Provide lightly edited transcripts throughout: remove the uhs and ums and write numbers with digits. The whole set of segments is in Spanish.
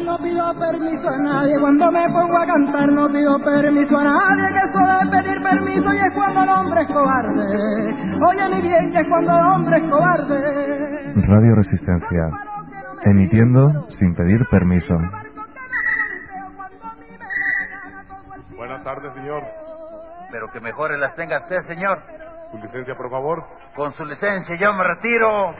no pido permiso a nadie, cuando me pongo a cantar no pido permiso a nadie, que eso de pedir permiso y es cuando el hombre es cobarde. Oye mi bien, que es cuando el hombre es cobarde. Radio Resistencia, emitiendo sin pedir permiso. Buenas tardes, señor. Pero que mejores las tenga usted, señor. ¿Su licencia, por favor? Con su licencia, yo me retiro.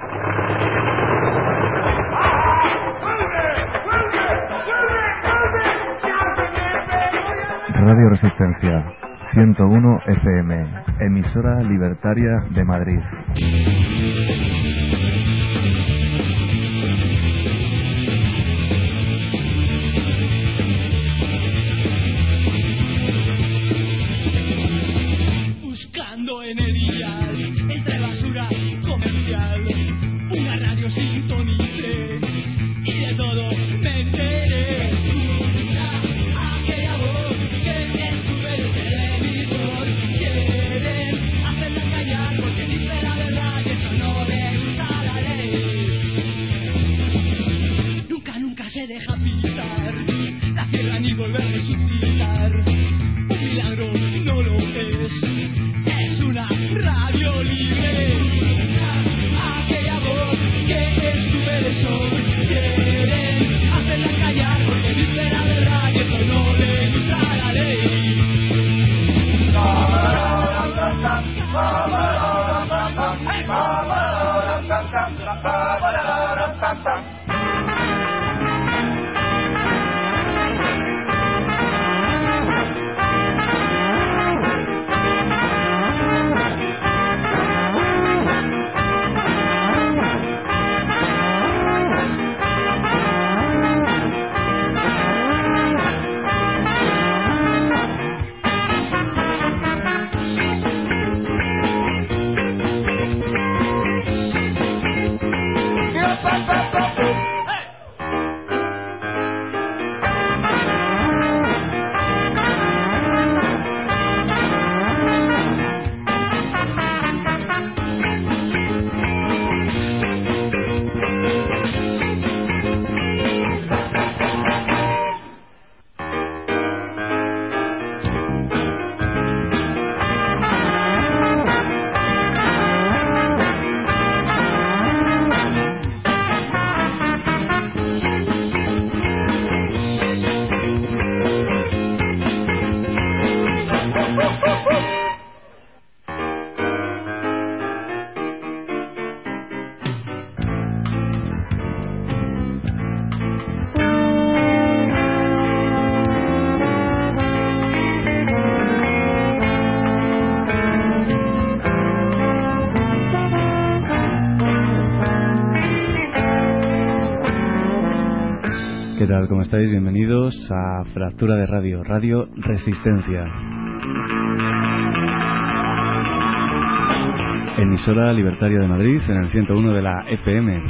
Radio Resistencia, 101 FM, emisora libertaria de Madrid. Buscando en el dial, entre basura comercial, una radio sintonice y de todo me enteré. Aquella voz que en su televisor quieren hacerla callar porque dice la verdad que eso no le gusta la ley. Nunca se deja pisar, la tierra ni volver a resucitar. Un milagro no lo es. Es una radio libre. Aquella voz que en su televisor quieren hacerla callar porque dice la verdad que eso no le gusta la ley. ¿Qué tal? ¿Cómo estáis? Bienvenidos a Fractura de Radio, Radio Resistencia. Emisora libertaria de Madrid en el 101 de la FM.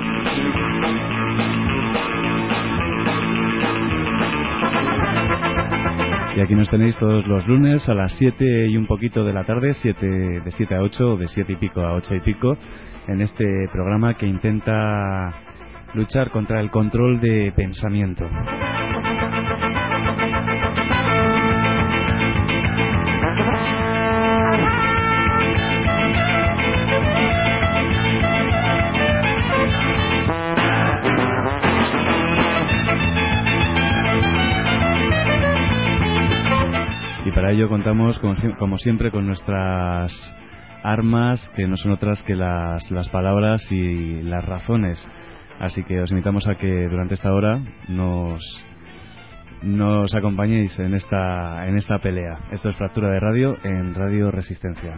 Y aquí nos tenéis todos los lunes a las 7 y un poquito de la tarde, de 7 a 8 o de 7 y pico a 8 y pico, en este programa que intenta luchar contra el control de pensamiento. Y para ello contamos, como siempre, con nuestras armas, que no son otras que las palabras y las razones. Así que os invitamos a que durante esta hora nos acompañéis en esta pelea. Esto es Fractura de Radio en Radio Resistencia.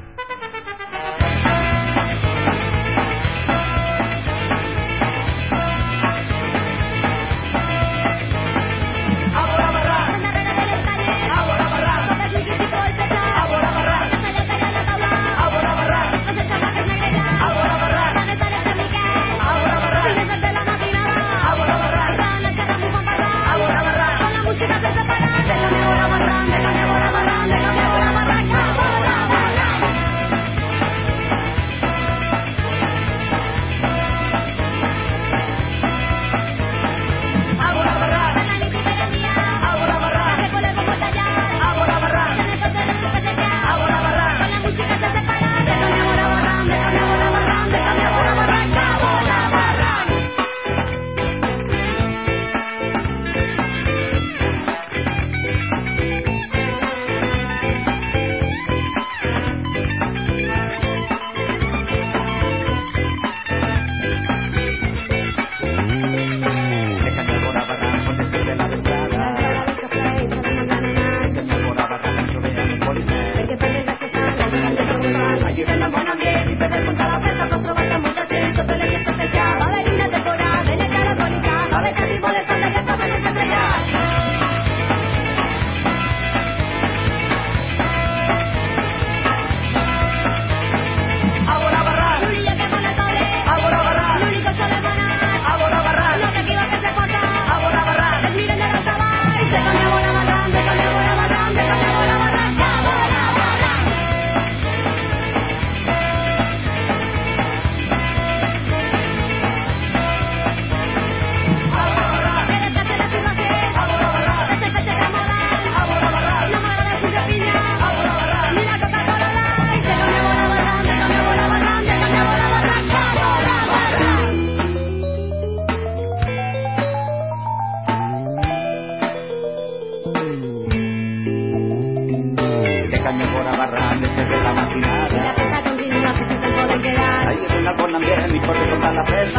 barra, que se ve la maquinaria. Y la fiesta continúa, que se puede quedar. Hay que una forma bien y corre toda la fiesta.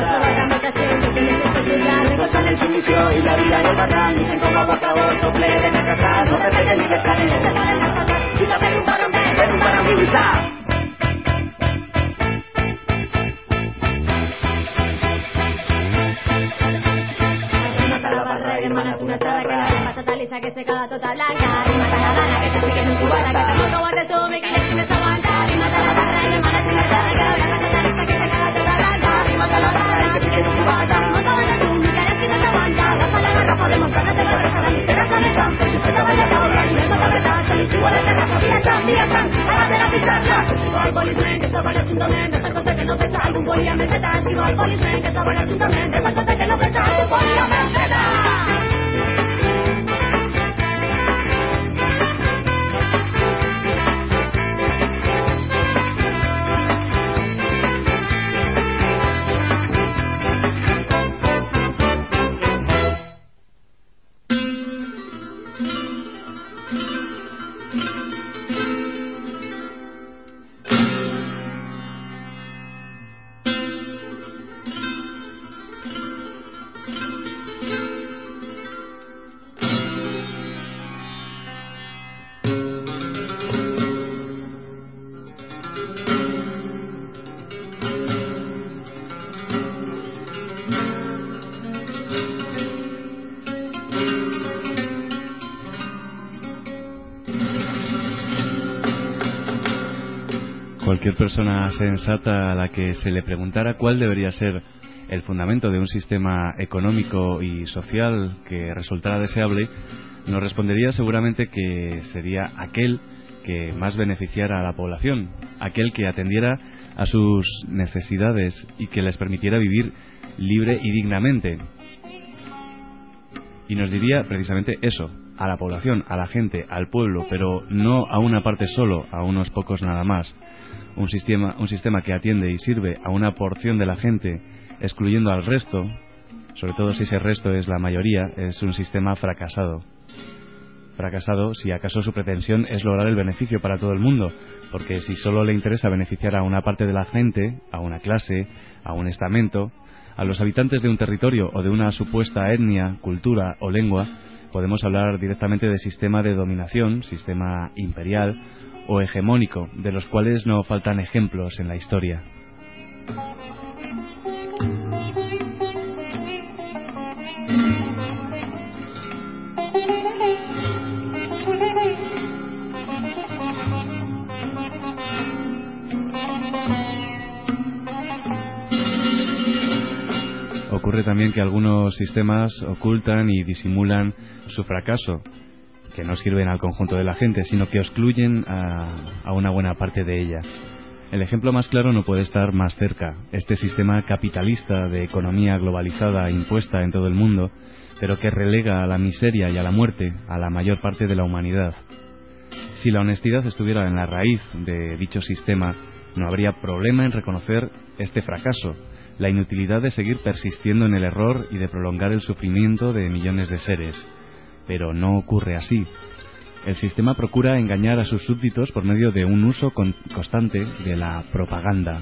Gozan en sumisión y la vida y el barran. Dicen como por favor, doble de casa, no te peguen ni te planeen. Si te ven un barromé, ven un barramiliza. Hermana, tú no sabes que la patata lisa que se queda toda blanca. Y mata la gana que te pique en un cubata, que te pongo guarde tú, me que le tienes aguantar. Y mata la barra, hermana, tú no sabes que la patata lisa que se queda toda blanca. Y mata la barra que te pique en un cubata. Mata guarde tú, me que le tienes aguantar. Baja la garra, podemos ganarte la raza, la mitera con el campo. Si se te vaya a cobrar, y me toca verdad, se les igual a terraza. Vía chan, hágate la pizarra. Si va al policeman, que estaba en ayuntamiento, esa cosa que no pesa, algún policía me peta. Si va al policeman, que estaba en ayuntamiento, esa cosa que no pesa, algún policía me peta. Cualquier persona sensata a la que se le preguntara cuál debería ser el fundamento de un sistema económico y social que resultara deseable, nos respondería seguramente que sería aquel que más beneficiara a la población, aquel que atendiera a sus necesidades y que les permitiera vivir libre y dignamente. Y nos diría precisamente eso, a la población, a la gente, al pueblo, pero no a una parte solo, a unos pocos nada más. Un sistema que atiende y sirve a una porción de la gente, excluyendo al resto, sobre todo si ese resto es la mayoría, es un sistema fracasado. Fracasado si acaso su pretensión es lograr el beneficio para todo el mundo, porque si solo le interesa beneficiar a una parte de la gente, a una clase, a un estamento, a los habitantes de un territorio o de una supuesta etnia, cultura o lengua, podemos hablar directamente de sistema de dominación, sistema imperial o hegemónico, de los cuales no faltan ejemplos en la historia. Ocurre también que algunos sistemas ocultan y disimulan su fracaso, que no sirven al conjunto de la gente, sino que excluyen a una buena parte de ella. El ejemplo más claro no puede estar más cerca. Este sistema capitalista de economía globalizada impuesta en todo el mundo, pero que relega a la miseria y a la muerte a la mayor parte de la humanidad. Si la honestidad estuviera en la raíz de dicho sistema, no habría problema en reconocer este fracaso, la inutilidad de seguir persistiendo en el error y de prolongar el sufrimiento de millones de seres. Pero no ocurre así. El sistema procura engañar a sus súbditos por medio de un uso constante de la propaganda.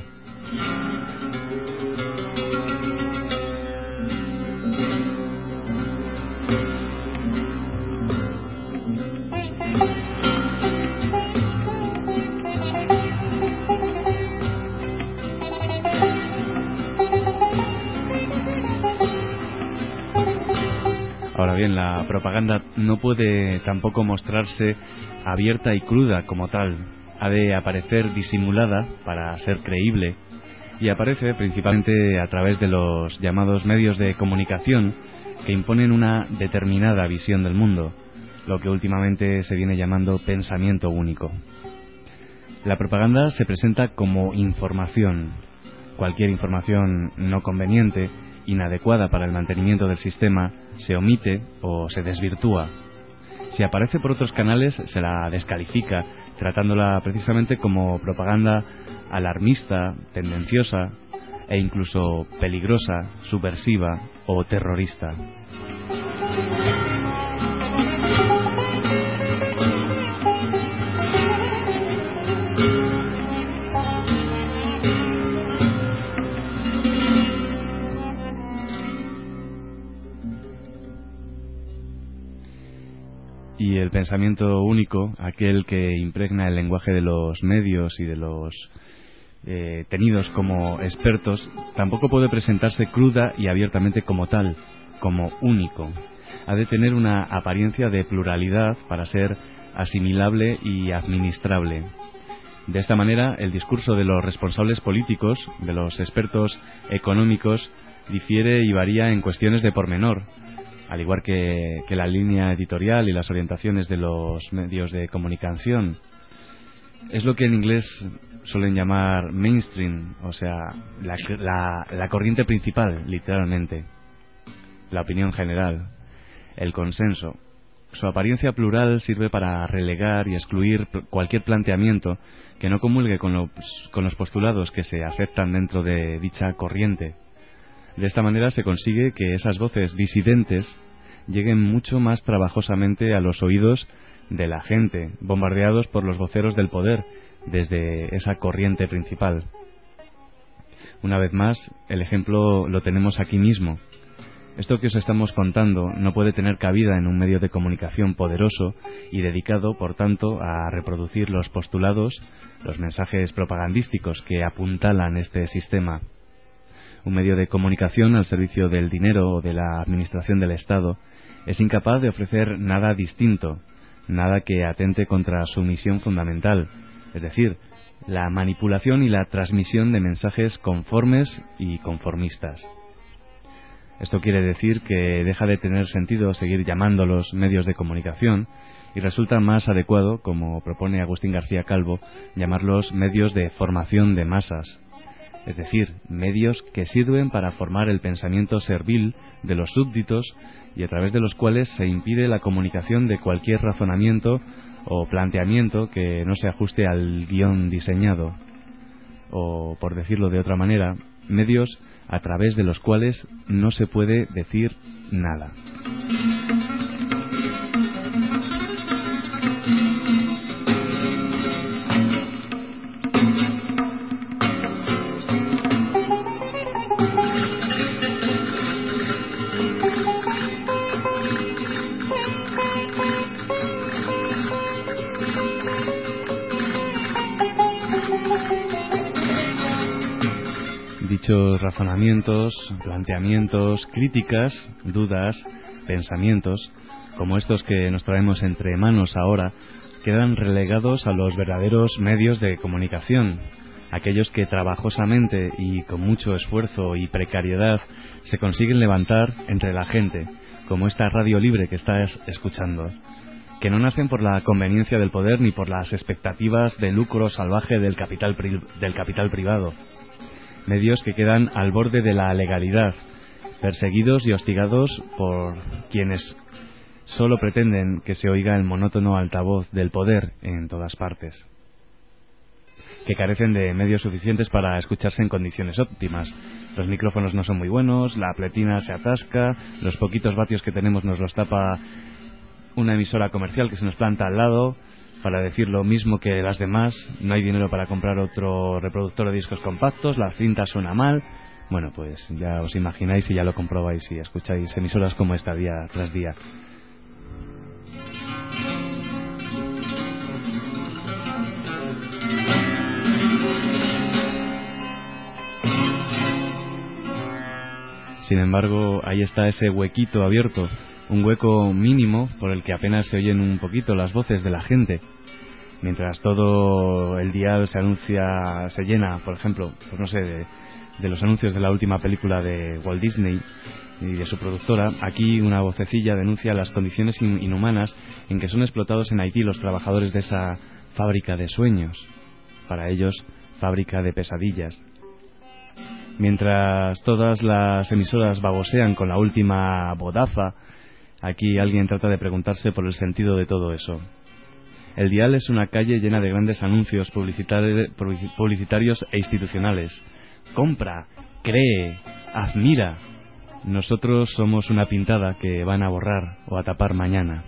Ahora bien, la propaganda no puede tampoco mostrarse abierta y cruda como tal. Ha de aparecer disimulada para ser creíble, y aparece principalmente a través de los llamados medios de comunicación que imponen una determinada visión del mundo, lo que últimamente se viene llamando pensamiento único. La propaganda se presenta como información. Cualquier información no conveniente, inadecuada para el mantenimiento del sistema, se omite o se desvirtúa. Si aparece por otros canales, se la descalifica, tratándola precisamente como propaganda alarmista, tendenciosa e incluso peligrosa, subversiva o terrorista. y el pensamiento único, aquel que impregna el lenguaje de los medios y de los tenidos como expertos, tampoco puede presentarse cruda y abiertamente como tal, como único. Ha de tener una apariencia de pluralidad para ser asimilable y administrable. De esta manera, el discurso de los responsables políticos, de los expertos económicos, difiere y varía en cuestiones de pormenor, al igual que la línea editorial y las orientaciones de los medios de comunicación. Es lo que en inglés suelen llamar mainstream, o sea, la corriente principal, literalmente, la opinión general, el consenso. Su apariencia plural sirve para relegar y excluir cualquier planteamiento que no comulgue con los postulados que se aceptan dentro de dicha corriente. De esta manera se consigue que esas voces disidentes lleguen mucho más trabajosamente a los oídos de la gente, bombardeados por los voceros del poder desde esa corriente principal. Una vez más, el ejemplo lo tenemos aquí mismo. Esto que os estamos contando no puede tener cabida en un medio de comunicación poderoso y dedicado, por tanto, a reproducir los postulados, los mensajes propagandísticos que apuntalan este sistema. Un medio de comunicación al servicio del dinero o de la administración del Estado es incapaz de ofrecer nada distinto, nada que atente contra su misión fundamental, es decir, la manipulación y la transmisión de mensajes conformes y conformistas. Esto quiere decir que deja de tener sentido seguir llamándolos medios de comunicación y resulta más adecuado, como propone Agustín García Calvo, llamarlos medios de formación de masas, es decir, medios que sirven para formar el pensamiento servil de los súbditos y a través de los cuales se impide la comunicación de cualquier razonamiento o planteamiento que no se ajuste al guión diseñado, o, por decirlo de otra manera, medios a través de los cuales no se puede decir nada. Dichos razonamientos, planteamientos, críticas, dudas, pensamientos, como estos que nos traemos entre manos ahora, quedan relegados a los verdaderos medios de comunicación, aquellos que trabajosamente y con mucho esfuerzo y precariedad se consiguen levantar entre la gente, como esta radio libre que estás escuchando, que no nacen por la conveniencia del poder ni por las expectativas de lucro salvaje del capital privado. Medios que quedan al borde de la legalidad, perseguidos y hostigados por quienes solo pretenden que se oiga el monótono altavoz del poder en todas partes, que carecen de medios suficientes para escucharse en condiciones óptimas. Los micrófonos no son muy buenos, la pletina se atasca, los poquitos vatios que tenemos nos los tapa una emisora comercial que se nos planta al lado para decir lo mismo que las demás, no hay dinero para comprar otro reproductor de discos compactos, la cinta suena mal. Bueno, pues ya os imagináis y ya lo comprobáis si escucháis emisoras como esta día tras día. Sin embargo, ahí está ese huequito abierto, un hueco mínimo por el que apenas se oyen un poquito las voces de la gente. Mientras todo el dial se llena, por ejemplo, pues no sé, de los anuncios de la última película de Walt Disney y de su productora, aquí una vocecilla denuncia las condiciones inhumanas en que son explotados en Haití los trabajadores de esa fábrica de sueños, para ellos fábrica de pesadillas. Mientras todas las emisoras babosean con la última bodaza, aquí alguien trata de preguntarse por el sentido de todo eso. El dial es una calle llena de grandes anuncios publicitarios e institucionales. Compra, cree, admira. Nosotros somos una pintada que van a borrar o a tapar mañana.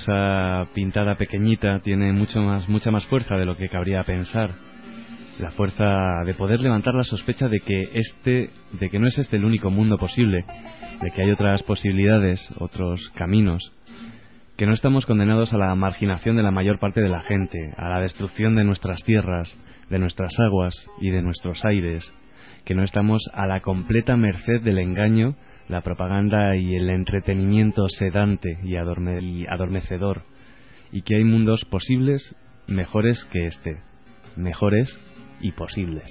esa pintada pequeñita tiene mucha más fuerza de lo que cabría pensar. La fuerza de poder levantar la sospecha de que no es este el único mundo posible, de que hay otras posibilidades, otros caminos, que no estamos condenados a la marginación de la mayor parte de la gente, a la destrucción de nuestras tierras, de nuestras aguas y de nuestros aires, que no estamos a la completa merced del engaño, la propaganda y el entretenimiento sedante y adormecedor, y que hay mundos posibles mejores que este, mejores y posibles.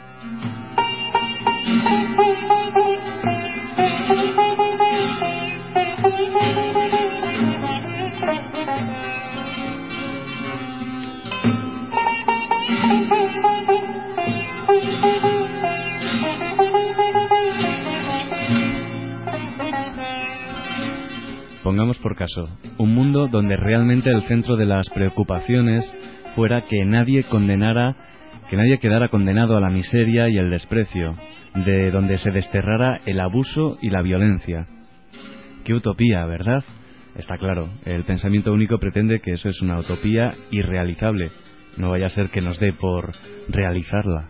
Pongamos por caso, un mundo donde realmente el centro de las preocupaciones fuera que nadie quedara condenado a la miseria y el desprecio, de donde se desterrara el abuso y la violencia. ¡Qué utopía!, ¿verdad? Está claro, el pensamiento único pretende que eso es una utopía irrealizable. No vaya a ser que nos dé por realizarla.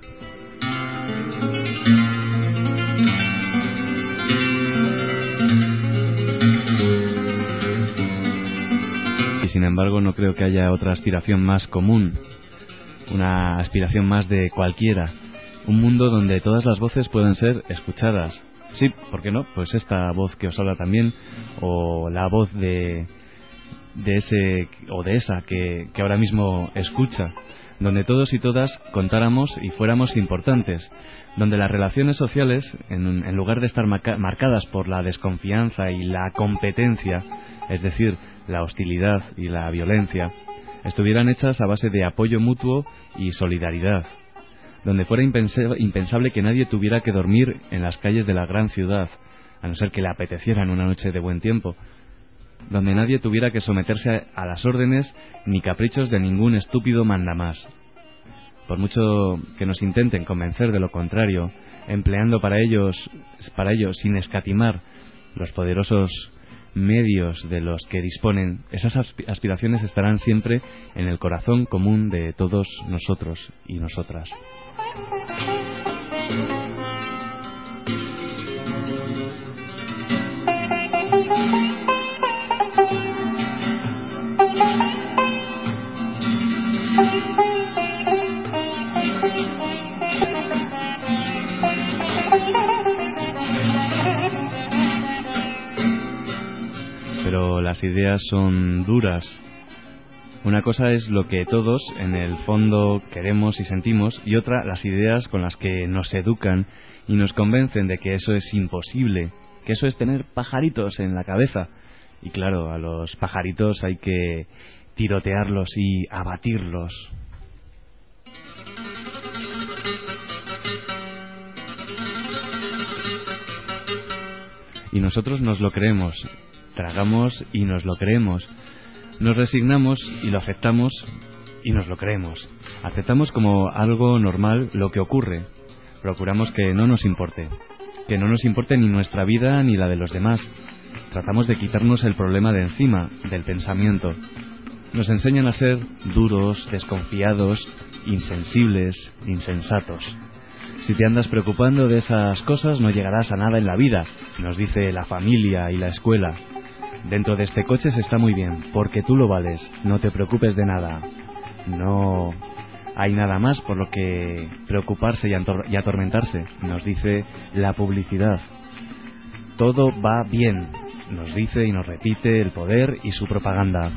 Y sin embargo no creo que haya otra aspiración más común, una aspiración más de cualquiera, un mundo donde todas las voces pueden ser escuchadas. Sí, ¿por qué no? Pues esta voz que os habla también, o la voz de ese o de esa que ahora mismo escucha, donde todos y todas contáramos y fuéramos importantes, donde las relaciones sociales, en lugar de estar marcadas por la desconfianza y la competencia, es decir, la hostilidad y la violencia, estuvieran hechas a base de apoyo mutuo y solidaridad, donde fuera impensable que nadie tuviera que dormir en las calles de la gran ciudad, a no ser que le apeteciera en una noche de buen tiempo, donde nadie tuviera que someterse a las órdenes ni caprichos de ningún estúpido mandamás. Por mucho que nos intenten convencer de lo contrario, empleando para ello sin escatimar los poderosos medios de los que disponen, esas aspiraciones estarán siempre en el corazón común de todos nosotros y nosotras. Pero las ideas son duras. Una cosa es lo que todos en el fondo queremos y sentimos, y otra las ideas con las que nos educan y nos convencen de que eso es imposible, que eso es tener pajaritos en la cabeza. Y claro, a los pajaritos hay que tirotearlos y abatirlos. Y nosotros nos lo creemos. Tragamos y nos lo creemos. Nos resignamos y lo aceptamos y nos lo creemos. Aceptamos como algo normal lo que ocurre. Procuramos que no nos importe ni nuestra vida ni la de los demás. Tratamos de quitarnos el problema de encima, del pensamiento. Nos enseñan a ser duros, desconfiados, insensibles, insensatos. Si te andas preocupando de esas cosas no llegarás a nada en la vida, nos dice la familia y la escuela. Dentro de este coche se está muy bien, porque tú lo vales, no te preocupes de nada. No hay nada más por lo que preocuparse y atormentarse, nos dice la publicidad. Todo va bien, nos dice y nos repite el poder y su propaganda.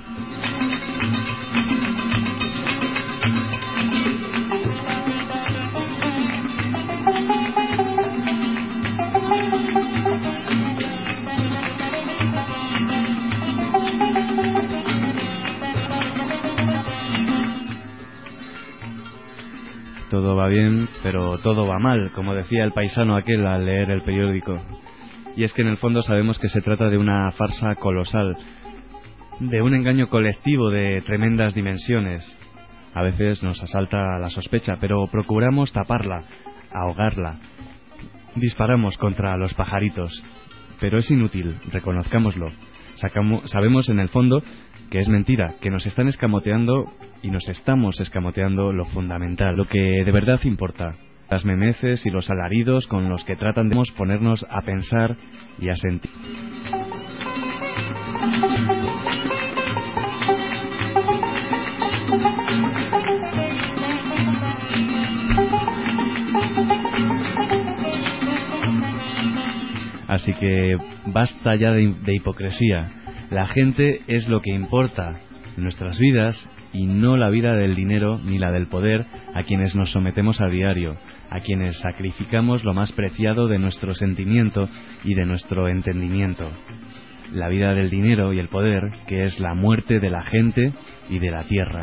Todo va bien, pero todo va mal, como decía el paisano aquel al leer el periódico. Y es que en el fondo sabemos que se trata de una farsa colosal, de un engaño colectivo de tremendas dimensiones. A veces nos asalta la sospecha, pero procuramos taparla, ahogarla. Disparamos contra los pajaritos, pero es inútil, reconozcámoslo. Sabemos en el fondo que es mentira, que nos están escamoteando y nos estamos escamoteando lo fundamental, lo que de verdad importa. Las memeces y los alaridos con los que tratan de ponernos a pensar y a sentir. Así que basta ya de hipocresía. La gente es lo que importa en nuestras vidas y no la vida del dinero ni la del poder a quienes nos sometemos a diario, a quienes sacrificamos lo más preciado de nuestro sentimiento y de nuestro entendimiento. La vida del dinero y el poder, que es la muerte de la gente y de la tierra.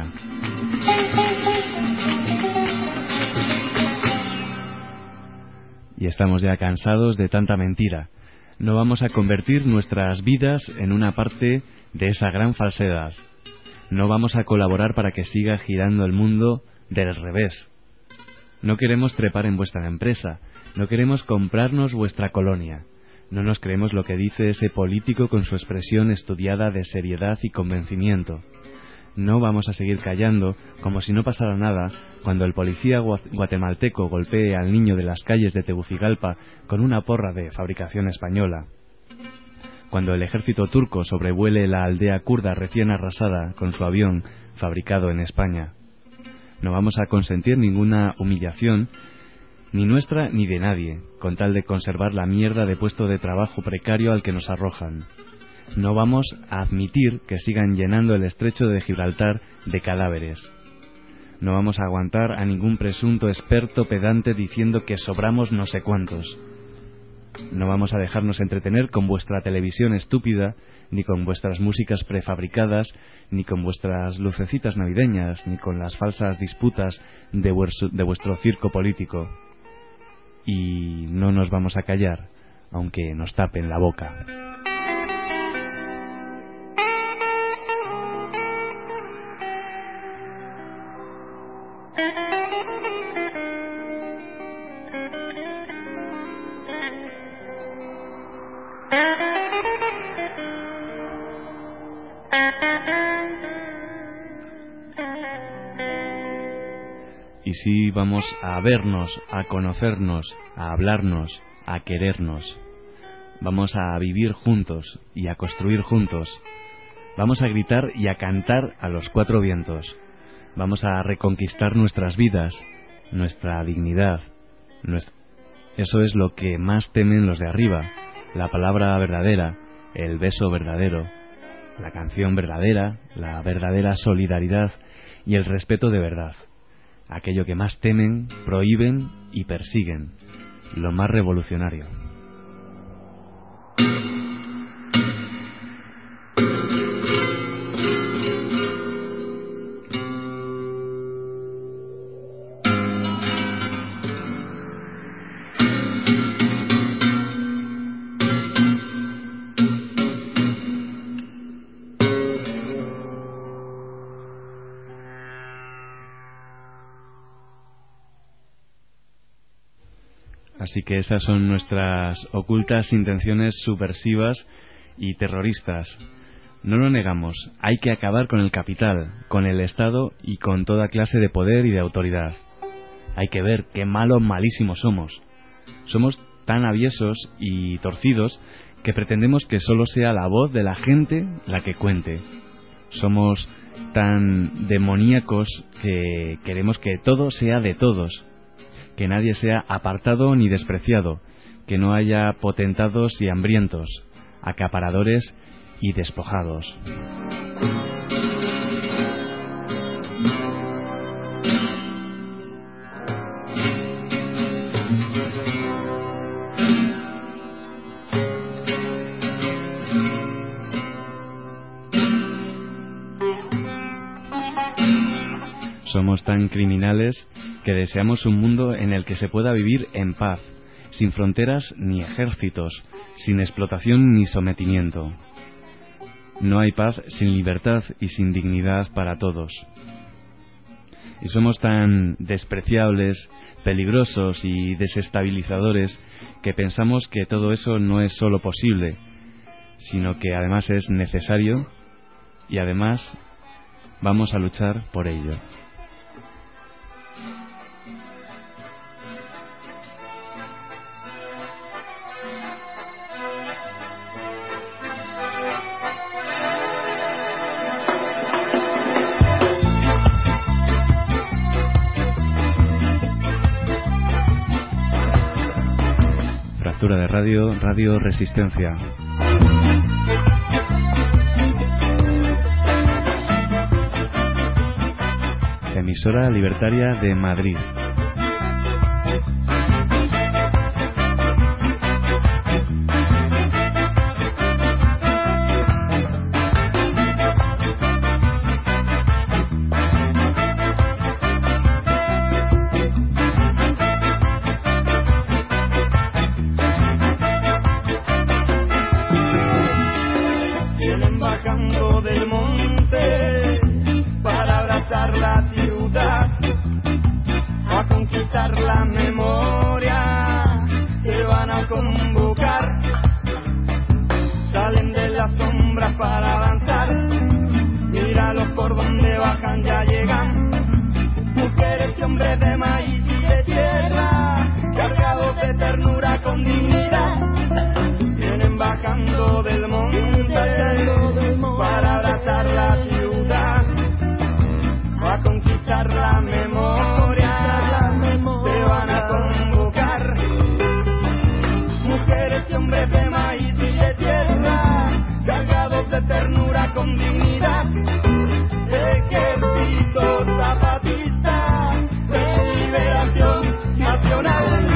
Y estamos ya cansados de tanta mentira. No vamos a convertir nuestras vidas en una parte de esa gran falsedad. No vamos a colaborar para que siga girando el mundo del revés. No queremos trepar en vuestra empresa. No queremos comprarnos vuestra colonia. No nos creemos lo que dice ese político con su expresión estudiada de seriedad y convencimiento. No vamos a seguir callando como si no pasara nada cuando el policía guatemalteco golpee al niño de las calles de Tegucigalpa con una porra de fabricación española. Cuando el ejército turco sobrevuele la aldea kurda recién arrasada con su avión fabricado en España. No vamos a consentir ninguna humillación, ni nuestra ni de nadie, con tal de conservar la mierda de puesto de trabajo precario al que nos arrojan. No vamos a admitir que sigan llenando el estrecho de Gibraltar de cadáveres. No vamos a aguantar a ningún presunto experto pedante diciendo que sobramos no sé cuántos. No vamos a dejarnos entretener con vuestra televisión estúpida, ni con vuestras músicas prefabricadas, ni con vuestras lucecitas navideñas, ni con las falsas disputas de vuestro circo político. Y no nos vamos a callar, aunque nos tapen la boca. Y sí vamos a vernos, a conocernos, a hablarnos, a querernos. Vamos a vivir juntos y a construir juntos. Vamos a gritar y a cantar a los cuatro vientos. Vamos a reconquistar nuestras vidas, nuestra dignidad. Eso es lo que más temen los de arriba. La palabra verdadera, el beso verdadero, la canción verdadera, la verdadera solidaridad y el respeto de verdad. Aquello que más temen, prohíben y persiguen, lo más revolucionario. Así que esas son nuestras ocultas intenciones subversivas y terroristas. No lo negamos, hay que acabar con el capital, con el Estado y con toda clase de poder y de autoridad. Hay que ver qué malos, malísimos somos. Somos tan aviesos y torcidos que pretendemos que solo sea la voz de la gente la que cuente. Somos tan demoníacos que queremos que todo sea de todos, que nadie sea apartado ni despreciado, que no haya potentados y hambrientos, acaparadores y despojados. Somos tan criminales que deseamos un mundo en el que se pueda vivir en paz, sin fronteras ni ejércitos, sin explotación ni sometimiento. No hay paz sin libertad y sin dignidad para todos. Y somos tan despreciables, peligrosos y desestabilizadores que pensamos que todo eso no es solo posible, sino que además es necesario y además vamos a luchar por ello. Fractura de radio, Radio Resistencia. Emisora libertaria de Madrid. Vienen bajando del monte para abrazar la ciudad, a conquistar la memoria, se van a convocar, salen de las sombras para avanzar, míralos por donde bajan, ya llegan, mujeres y hombres de maíz y de tierra, cargados de ternura con dignidad, vienen bajando del monte para abrazar la ciudad, a conquistar la memoria, se van a convocar, mujeres y hombres de maíz y de tierra, cargados de ternura con dignidad, ejército zapatista de liberación nacional.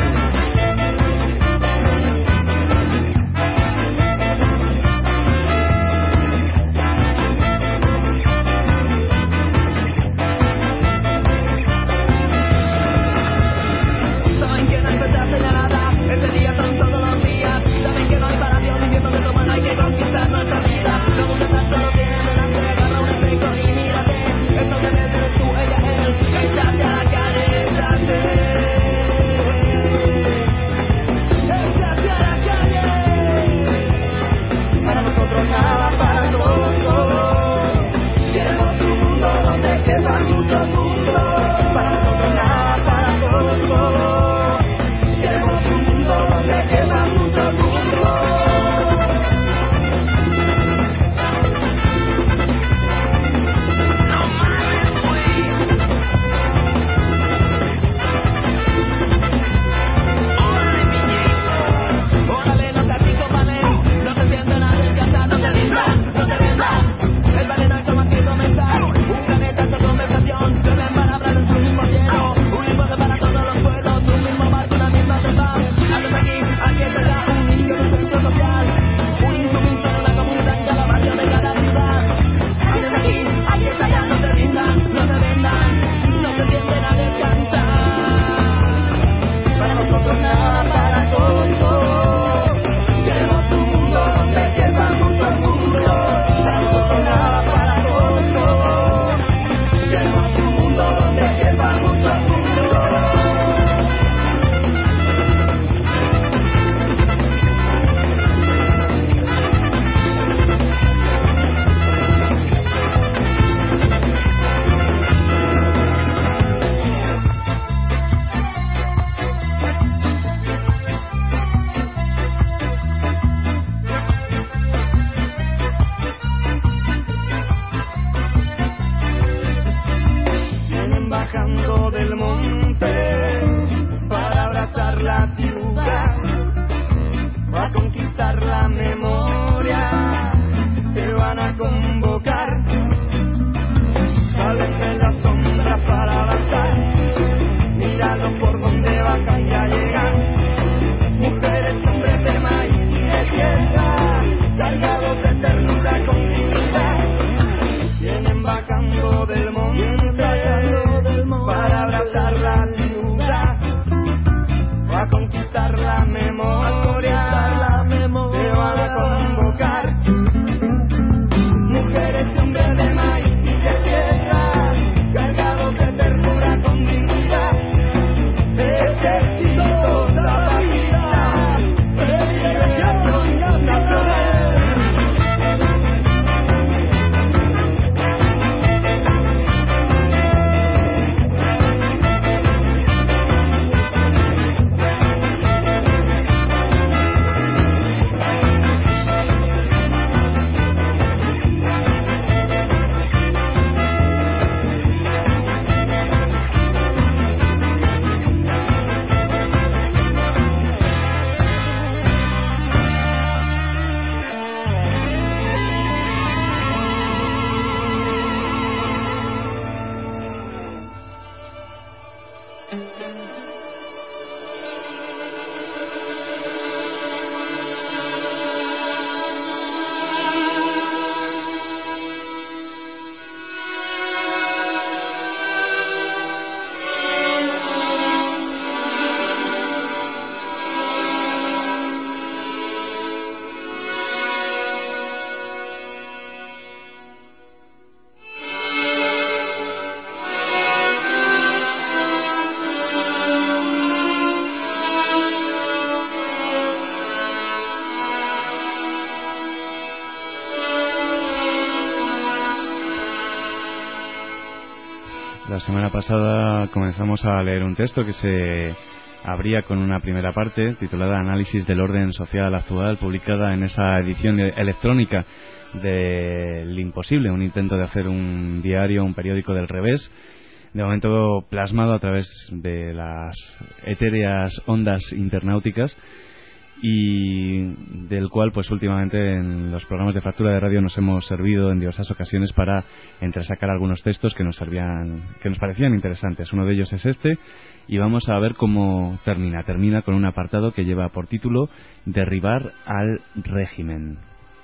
La semana pasada comenzamos a leer un texto que se abría con una primera parte titulada Análisis del orden social actual, publicada en esa edición electrónica del Imposible, un intento de hacer un diario, un periódico del revés, de momento plasmado a través de las etéreas ondas internauticas, y del cual pues últimamente en los programas de Fractura de Radio nos hemos servido en diversas ocasiones para entresacar algunos textos que nos parecían interesantes. Uno de ellos es este, y vamos a ver cómo termina con un apartado que lleva por título Derribar al régimen.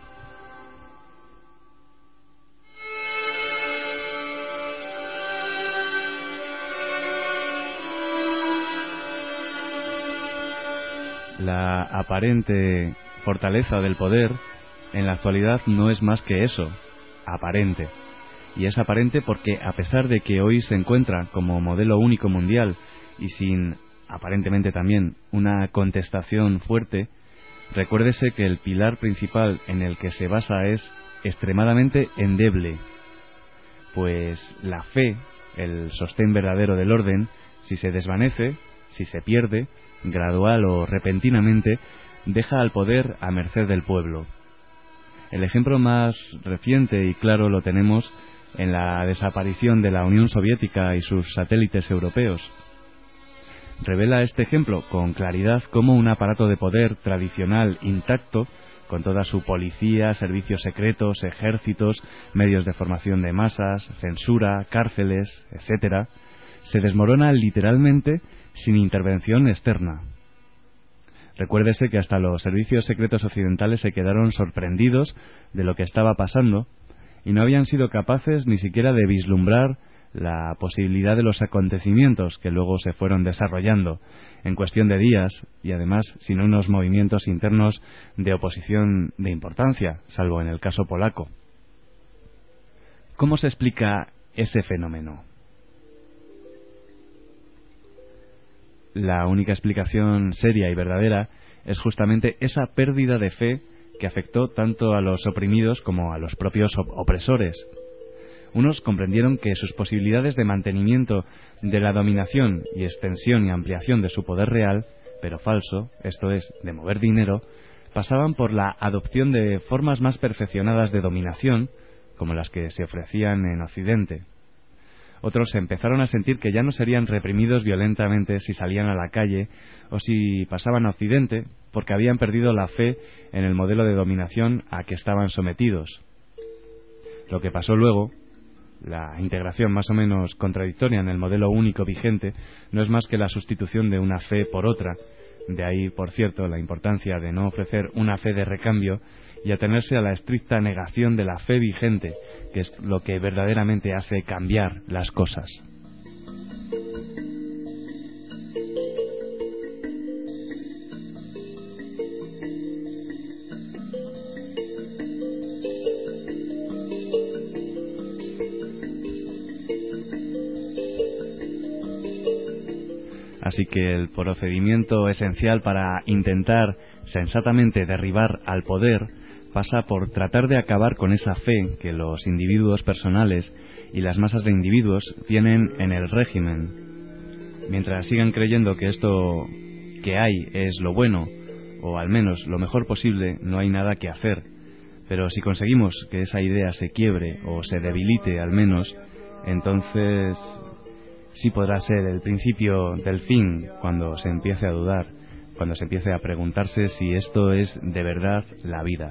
La aparente fortaleza del poder en la actualidad no es más que eso, aparente. Y es aparente porque, a pesar de que hoy se encuentra como modelo único mundial y sin, aparentemente también, una contestación fuerte, recuérdese que el pilar principal en el que se basa es extremadamente endeble. Pues la fe, el sostén verdadero del orden, si se desvanece, si se pierde, gradual o repentinamente, deja al poder a merced del pueblo. El ejemplo más reciente y claro lo tenemos en la desaparición de la Unión Soviética y sus satélites europeos. Revela este ejemplo con claridad cómo un aparato de poder tradicional intacto, con toda su policía, servicios secretos, ejércitos, medios de formación de masas, censura, cárceles, etcétera, se desmorona literalmente sin intervención externa. Recuérdese que hasta los servicios secretos occidentales se quedaron sorprendidos de lo que estaba pasando y no habían sido capaces ni siquiera de vislumbrar la posibilidad de los acontecimientos que luego se fueron desarrollando en cuestión de días, y además sin unos movimientos internos de oposición de importancia, salvo en el caso polaco. ¿Cómo se explica ese fenómeno? La única explicación seria y verdadera es justamente esa pérdida de fe que afectó tanto a los oprimidos como a los propios opresores. Unos comprendieron que sus posibilidades de mantenimiento de la dominación y extensión y ampliación de su poder real, pero falso, esto es, de mover dinero, pasaban por la adopción de formas más perfeccionadas de dominación, como las que se ofrecían en Occidente. Otros empezaron a sentir que ya no serían reprimidos violentamente si salían a la calle o si pasaban a Occidente, porque habían perdido la fe en el modelo de dominación a que estaban sometidos. Lo que pasó luego, la integración más o menos contradictoria en el modelo único vigente, no es más que la sustitución de una fe por otra. De ahí, por cierto, la importancia de no ofrecer una fe de recambio y atenerse a la estricta negación de la fe vigente, que es lo que verdaderamente hace cambiar las cosas. Así que el procedimiento esencial para intentar sensatamente derribar al poder pasa por tratar de acabar con esa fe que los individuos personales y las masas de individuos tienen en el régimen. Mientras sigan creyendo que esto que hay es lo bueno, o al menos lo mejor posible, no hay nada que hacer. Pero si conseguimos que esa idea se quiebre o se debilite al menos, entonces sí podrá ser el principio del fin, cuando se empiece a dudar, cuando se empiece a preguntarse si esto es de verdad la vida.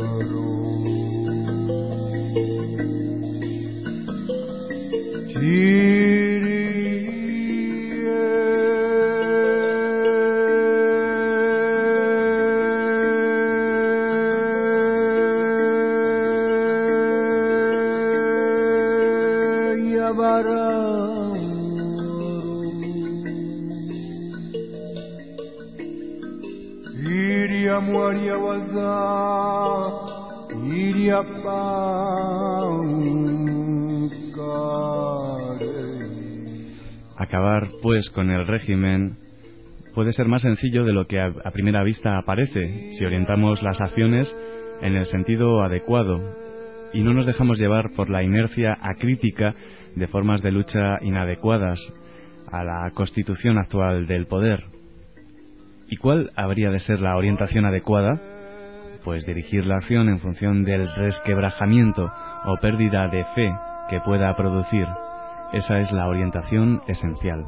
Acabar, pues, con el régimen puede ser más sencillo de lo que a primera vista parece, si orientamos las acciones en el sentido adecuado y no nos dejamos llevar por la inercia acrítica de formas de lucha inadecuadas a la constitución actual del poder. ¿Y cuál habría de ser la orientación adecuada? Pues dirigir la acción en función del resquebrajamiento o pérdida de fe que pueda producir. Esa es la orientación esencial.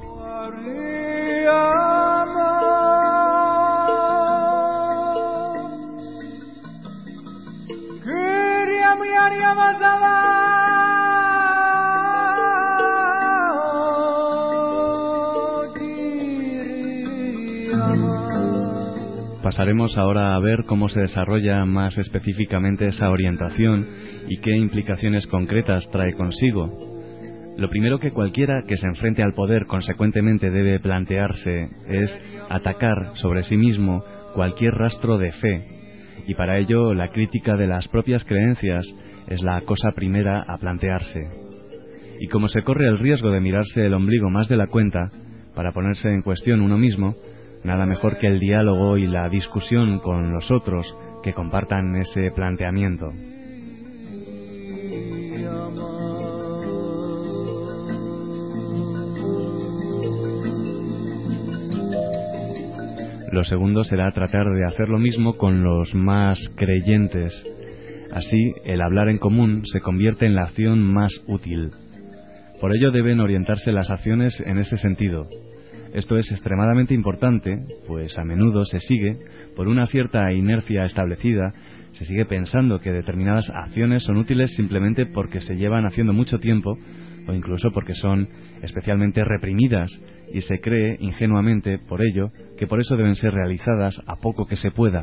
Pasaremos ahora a ver cómo se desarrolla más específicamente esa orientación y qué implicaciones concretas trae consigo. Lo primero que cualquiera que se enfrente al poder consecuentemente debe plantearse es atacar sobre sí mismo cualquier rastro de fe, y para ello la crítica de las propias creencias es la cosa primera a plantearse. Y como se corre el riesgo de mirarse el ombligo más de la cuenta para ponerse en cuestión uno mismo, nada mejor que el diálogo y la discusión con los otros que compartan ese planteamiento. Lo segundo será tratar de hacer lo mismo con los más creyentes. Así, el hablar en común se convierte en la acción más útil. Por ello deben orientarse las acciones en ese sentido. Esto es extremadamente importante, pues a menudo se sigue, por una cierta inercia establecida, se sigue pensando que determinadas acciones son útiles simplemente porque se llevan haciendo mucho tiempo, o incluso porque son especialmente reprimidas, y se cree ingenuamente por ello que por eso deben ser realizadas a poco que se pueda.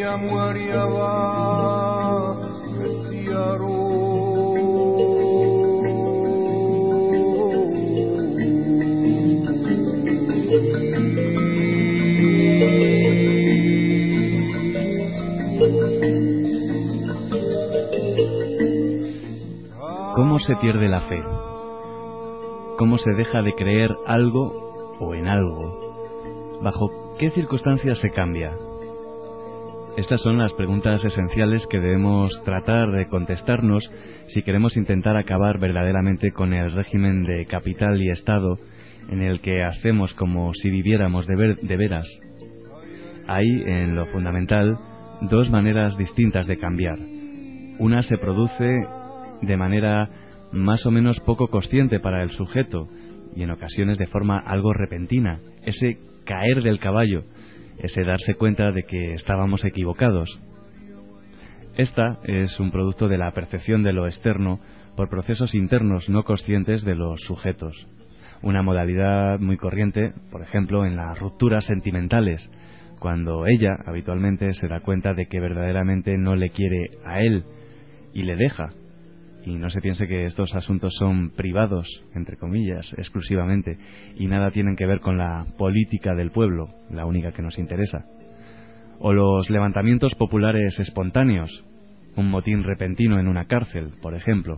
¿Cómo se pierde la fe? ¿Cómo se deja de creer algo o en algo? ¿Bajo qué circunstancias se cambia? Estas son las preguntas esenciales que debemos tratar de contestarnos si queremos intentar acabar verdaderamente con el régimen de capital y Estado en el que hacemos como si viviéramos de veras. Hay, en lo fundamental, dos maneras distintas de cambiar. Una se produce de manera más o menos poco consciente para el sujeto y en ocasiones de forma algo repentina, ese caer del caballo, ese darse cuenta de que estábamos equivocados. Esta es un producto de la percepción de lo externo por procesos internos no conscientes de los sujetos. Una modalidad muy corriente, por ejemplo, en las rupturas sentimentales, cuando ella habitualmente se da cuenta de que verdaderamente no le quiere a él y le deja. Y no se piense que estos asuntos son privados, entre comillas, exclusivamente, y nada tienen que ver con la política del pueblo, la única que nos interesa. O los levantamientos populares espontáneos, un motín repentino en una cárcel, por ejemplo.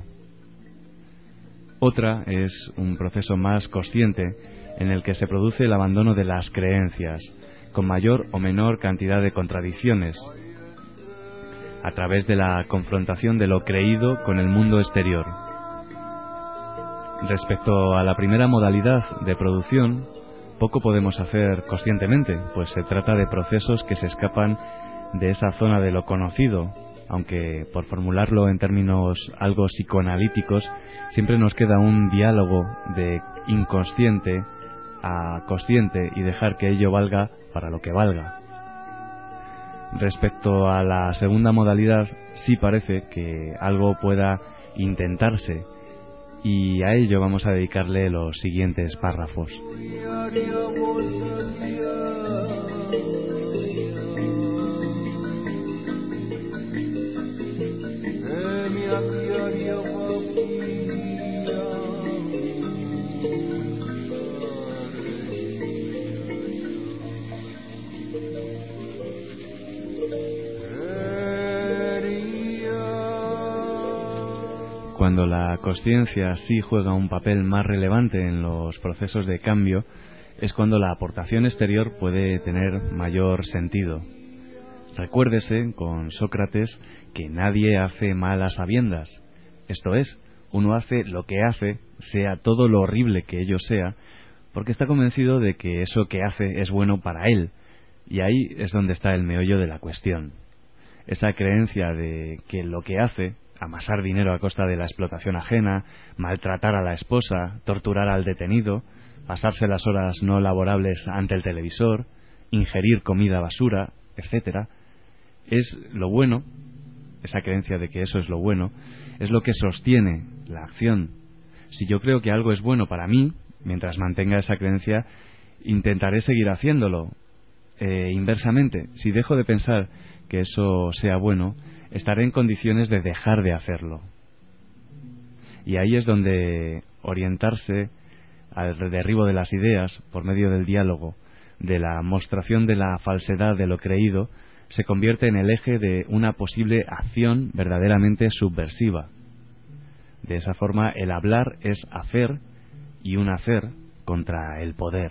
Otra es un proceso más consciente en el que se produce el abandono de las creencias, con mayor o menor cantidad de contradicciones, a través de la confrontación de lo creído con el mundo exterior. Respecto a la primera modalidad de producción, poco podemos hacer conscientemente, pues se trata de procesos que se escapan de esa zona de lo conocido, aunque por formularlo en términos algo psicoanalíticos, siempre nos queda un diálogo de inconsciente a consciente y dejar que ello valga para lo que valga. Respecto a la segunda modalidad, sí parece que algo pueda intentarse, y a ello vamos a dedicarle los siguientes párrafos. Cuando la consciencia sí juega un papel más relevante en los procesos de cambio, es cuando la aportación exterior puede tener mayor sentido. Recuérdese con Sócrates que nadie hace mal a sabiendas. Esto es, uno hace lo que hace sea todo lo horrible que ello sea, porque está convencido de que eso que hace es bueno para él. Y ahí es donde está el meollo de la cuestión. Esa creencia de que lo que hace, amasar dinero a costa de la explotación ajena, maltratar a la esposa, torturar al detenido, pasarse las horas no laborables ante el televisor, ingerir comida basura, etcétera, es lo bueno. Esa creencia de que eso es lo bueno es lo que sostiene la acción. Si yo creo que algo es bueno para mí, mientras mantenga esa creencia, intentaré seguir haciéndolo. Inversamente, si dejo de pensar que eso sea bueno, estaré en condiciones de dejar de hacerlo. Y ahí es donde orientarse al derribo de las ideas por medio del diálogo, de la mostración de la falsedad de lo creído, se convierte en el eje de una posible acción verdaderamente subversiva. De esa forma, el hablar es hacer, y un hacer contra el poder.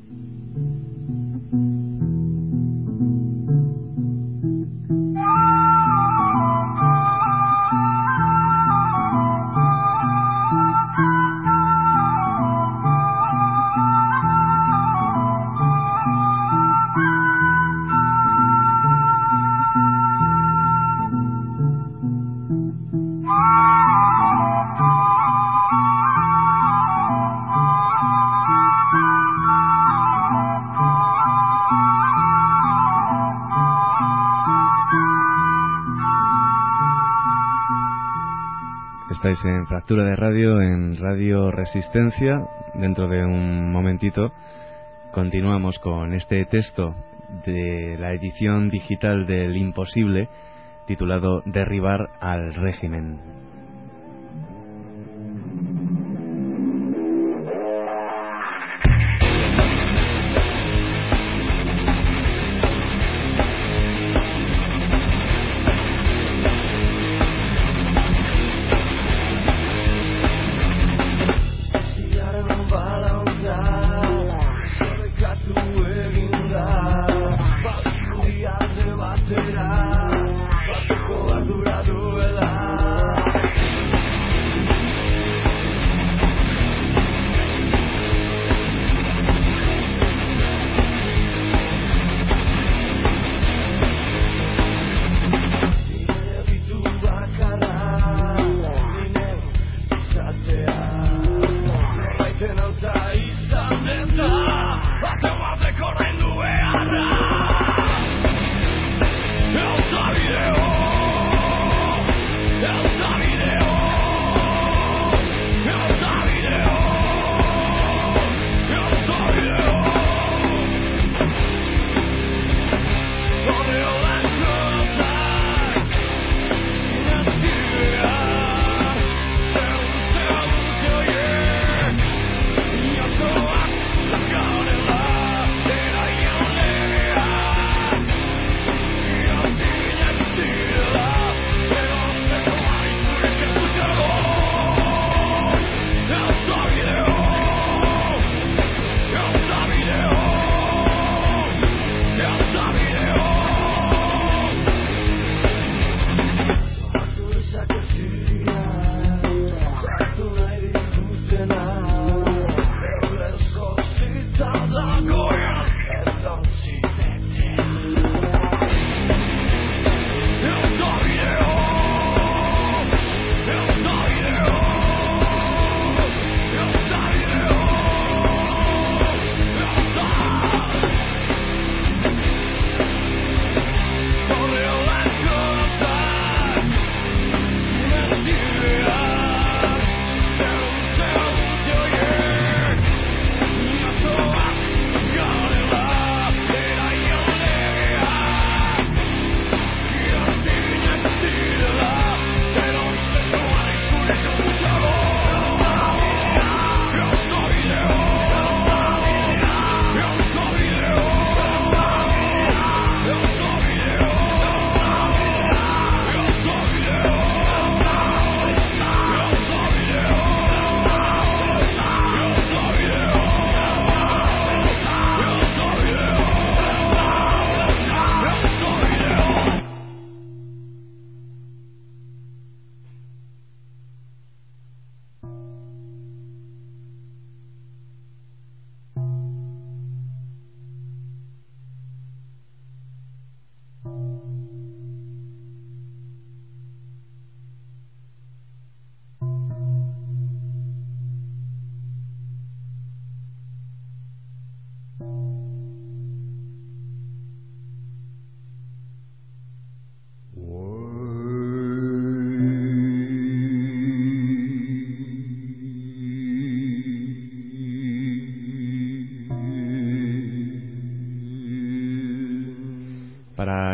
Estáis en Fractura de Radio, en Radio Resistencia. Dentro de un momentito continuamos con este texto de la edición digital del Imposible, titulado Derribar al régimen. Batera, bateko ardura duela.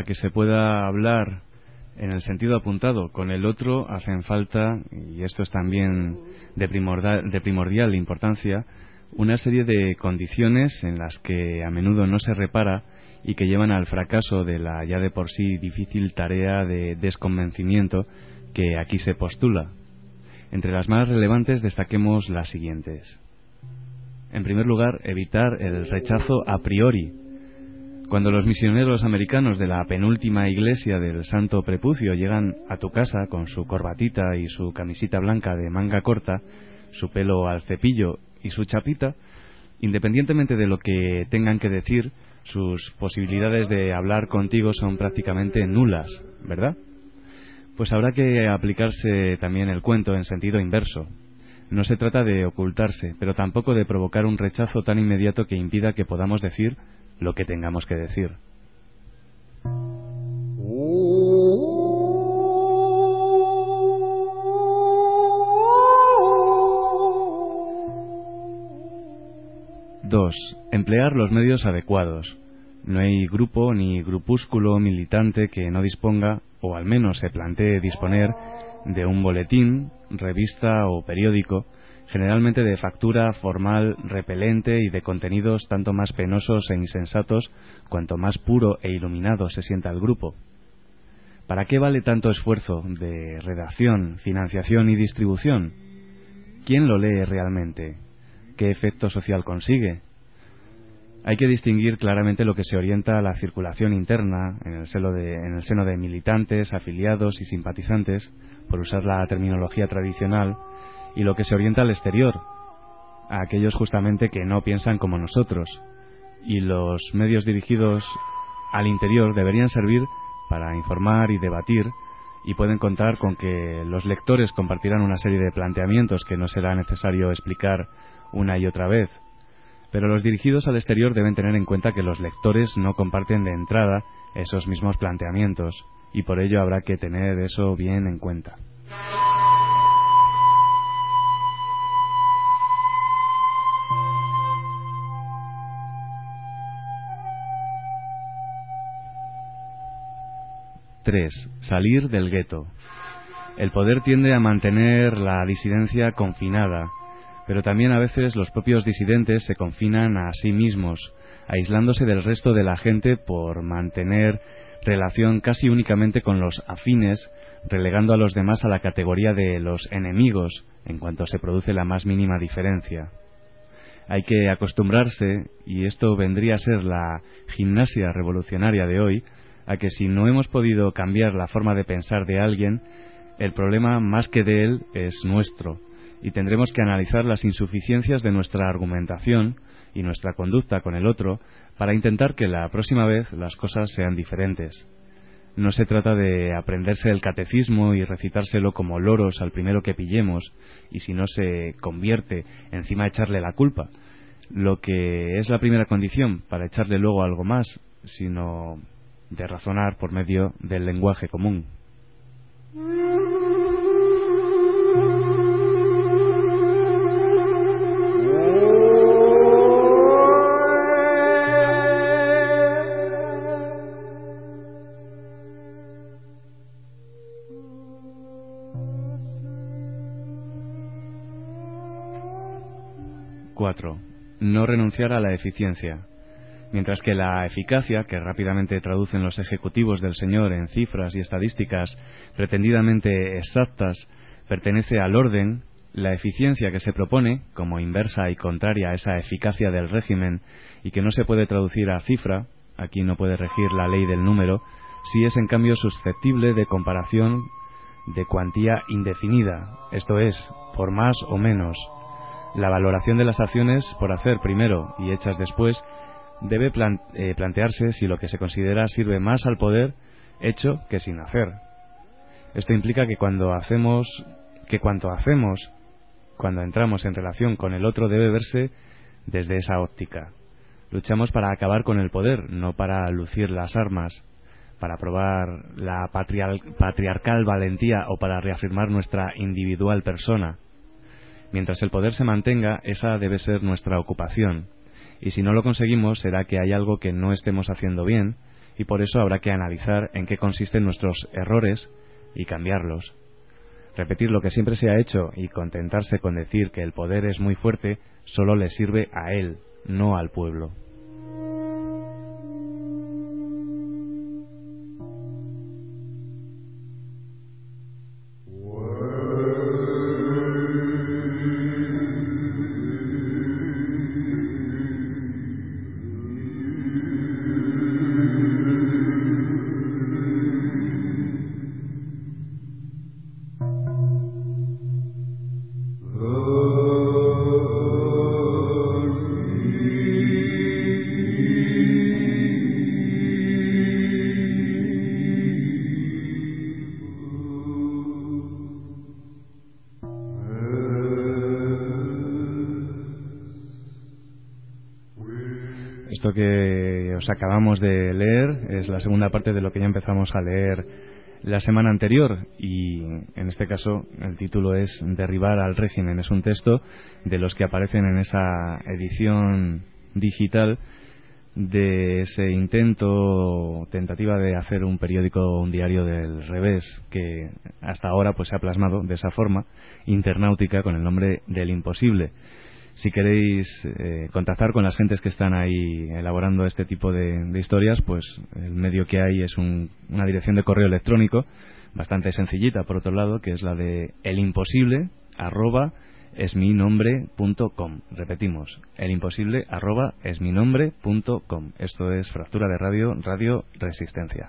que se pueda hablar en el sentido apuntado con el otro, hacen falta, y esto es también de primordial importancia, una serie de condiciones en las que a menudo no se repara y que llevan al fracaso de la ya de por sí difícil tarea de desconvencimiento que aquí se postula. Entre las más relevantes destaquemos las siguientes. En primer lugar, evitar el rechazo a priori. Cuando los misioneros americanos de la penúltima iglesia del Santo Prepucio llegan a tu casa con su corbatita y su camisita blanca de manga corta, su pelo al cepillo y su chapita, independientemente de lo que tengan que decir, sus posibilidades de hablar contigo son prácticamente nulas, ¿verdad? Pues habrá que aplicarse también el cuento en sentido inverso. No se trata de ocultarse, pero tampoco de provocar un rechazo tan inmediato que impida que podamos decir lo que tengamos que decir. Dos, emplear los medios adecuados. No hay grupo ni grupúsculo militante que no disponga, o al menos se plantee disponer, de un boletín, revista o periódico, generalmente de factura formal, repelente y de contenidos tanto más penosos e insensatos cuanto más puro e iluminado se sienta el grupo. ¿Para qué vale tanto esfuerzo de redacción, financiación y distribución? ¿Quién lo lee realmente? ¿Qué efecto social consigue? Hay que distinguir claramente lo que se orienta a la circulación interna en el seno de militantes, afiliados y simpatizantes, por usar la terminología tradicional, y lo que se orienta al exterior, a aquellos justamente que no piensan como nosotros. Y los medios dirigidos al interior deberían servir para informar y debatir, y pueden contar con que los lectores compartirán una serie de planteamientos que no será necesario explicar una y otra vez. Pero los dirigidos al exterior deben tener en cuenta que los lectores no comparten de entrada esos mismos planteamientos, y por ello habrá que tener eso bien en cuenta. Tres, salir del gueto. El poder tiende a mantener la disidencia confinada, pero también a veces los propios disidentes se confinan a sí mismos, aislándose del resto de la gente por mantener relación casi únicamente con los afines, relegando a los demás a la categoría de los enemigos en cuanto se produce la más mínima diferencia. Hay que acostumbrarse, y esto vendría a ser la gimnasia revolucionaria de hoy, a que si no hemos podido cambiar la forma de pensar de alguien, el problema más que de él es nuestro, y tendremos que analizar las insuficiencias de nuestra argumentación y nuestra conducta con el otro para intentar que la próxima vez las cosas sean diferentes. No se trata de aprenderse el catecismo y recitárselo como loros al primero que pillemos, y si no se convierte, encima echarle la culpa, lo que es la primera condición para echarle luego algo más, sino de razonar por medio del lenguaje común. Cuatro, no renunciar a la eficiencia. Mientras que la eficacia, que rápidamente traducen los ejecutivos del Señor en cifras y estadísticas pretendidamente exactas, pertenece al orden, la eficiencia que se propone, como inversa y contraria a esa eficacia del régimen y que no se puede traducir a cifra, aquí no puede regir la ley del número, sí es en cambio susceptible de comparación de cuantía indefinida, esto es, por más o menos. La valoración de las acciones por hacer primero y hechas después debe plantearse si lo que se considera sirve más al poder hecho que sin hacer. Esto implica que cuanto hacemos, cuando entramos en relación con el otro, debe verse desde esa óptica. Luchamos para acabar con el poder, no para lucir las armas, para probar la patriarcal valentía o para reafirmar nuestra individual persona. Mientras el poder se mantenga, esa debe ser nuestra ocupación. Y si no lo conseguimos, será que hay algo que no estemos haciendo bien, y por eso habrá que analizar en qué consisten nuestros errores y cambiarlos. Repetir lo que siempre se ha hecho y contentarse con decir que el poder es muy fuerte solo le sirve a él, no al pueblo. Esto que os acabamos de leer es la segunda parte de lo que ya empezamos a leer la semana anterior, y en este caso el título es Derribar al régimen. Es un texto de los que aparecen en esa edición digital de ese tentativa de hacer un periódico, un diario del revés, que hasta ahora pues se ha plasmado de esa forma internautica con el nombre del Imposible. Si queréis contactar con las gentes que están ahí elaborando este tipo de historias, pues el medio que hay es una dirección de correo electrónico bastante sencillita, por otro lado, que es la de elimposible@esminombre.com. Repetimos, elimposible@esminombre.com. Esto es Fractura de Radio, Radio Resistencia.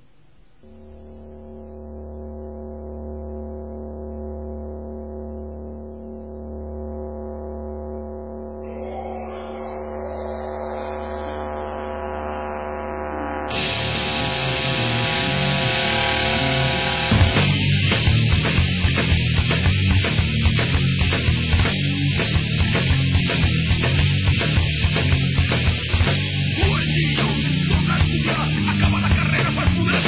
Acaba la carrera para poder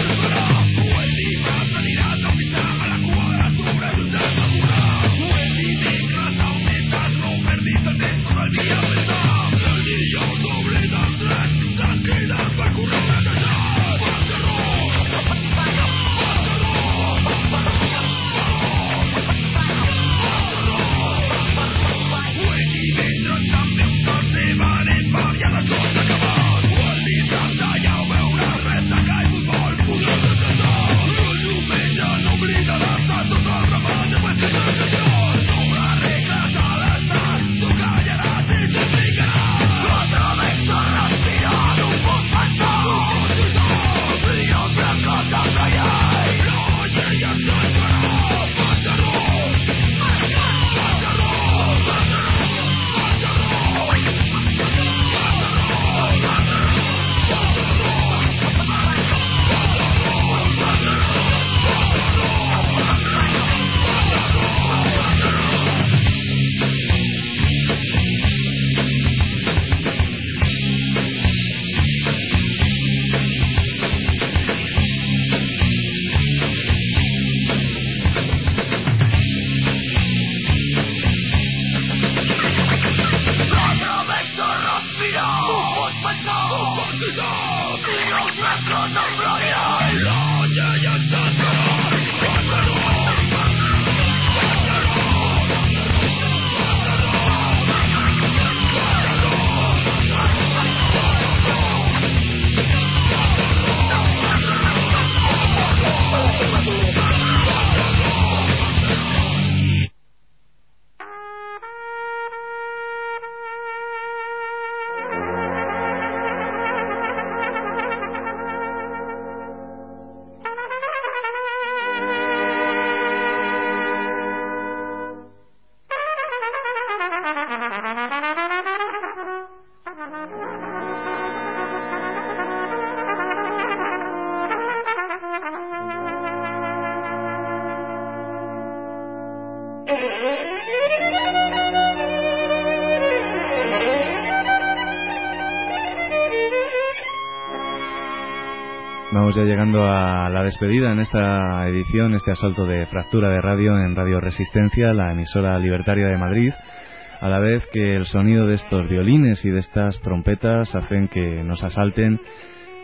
Vamos ya llegando a la despedida en esta edición, este asalto de Fractura de Radio en Radio Resistencia, la emisora libertaria de Madrid, a la vez que el sonido de estos violines y de estas trompetas hacen que nos asalten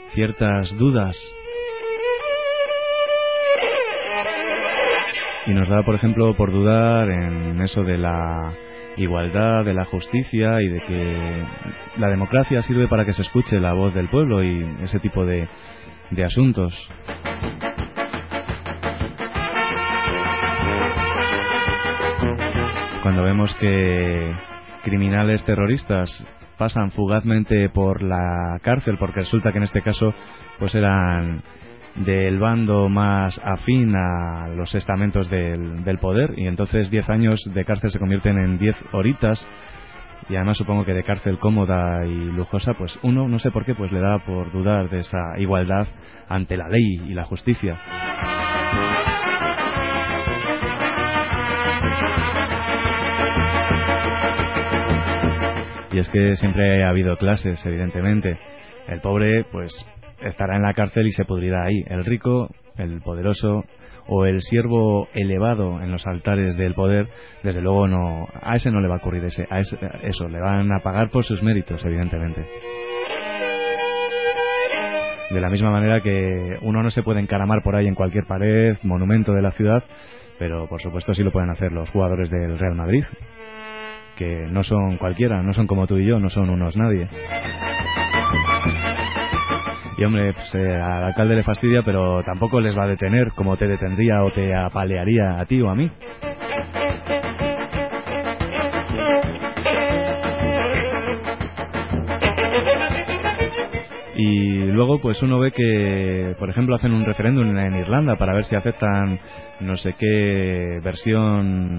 ciertas dudas. Y nos da, por ejemplo, por dudar en eso de la igualdad, de la justicia y de que la democracia sirve para que se escuche la voz del pueblo y ese tipo de asuntos. Cuando vemos que criminales terroristas pasan fugazmente por la cárcel, porque resulta que en este caso pues eran del bando más afín a los estamentos del poder, y entonces 10 años de cárcel se convierten en 10 horitas, y además supongo que de cárcel cómoda y lujosa, pues uno, no sé por qué, pues le da por dudar de esa igualdad ante la ley y la justicia. Y es que siempre ha habido clases, evidentemente. El pobre, pues, estará en la cárcel y se pudrirá ahí. El rico, el poderoso o el siervo elevado en los altares del poder, desde luego no, a ese no le va a ocurrir eso, le van a pagar por sus méritos, evidentemente. De la misma manera que uno no se puede encaramar por ahí en cualquier pared, monumento de la ciudad, pero por supuesto sí lo pueden hacer los jugadores del Real Madrid, que no son cualquiera, no son como tú y yo, no son unos nadie. Y hombre, pues, al alcalde le fastidia, pero tampoco les va a detener como te detendría o te apalearía a ti o a mí. Y luego pues uno ve que, por ejemplo, hacen un referéndum en Irlanda para ver si aceptan no sé qué versión